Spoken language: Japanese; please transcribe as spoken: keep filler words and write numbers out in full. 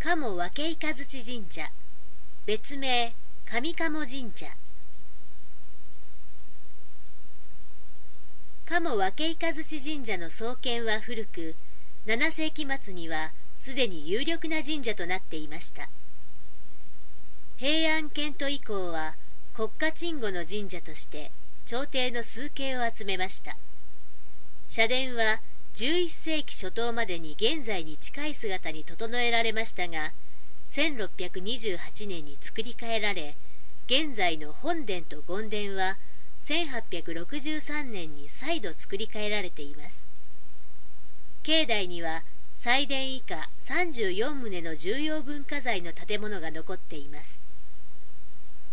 鴨和気雷神社、別名上鴨神社。鴨和気雷神社の創建は古く、ななせいき末にはすでに有力な神社となっていました。平安遷都以降は国家鎮護の神社として朝廷の崇敬を集めました。社殿はじゅういっせいき初頭までに現在に近い姿に整えられましたが、せんろっぴゃくにじゅうはちねんに作り替えられ、現在の本殿と権殿はせんはっぴゃくろくじゅうさんねんに再度作り替えられています。境内には祭殿以下さんじゅうよんとうの重要文化財の建物が残っています。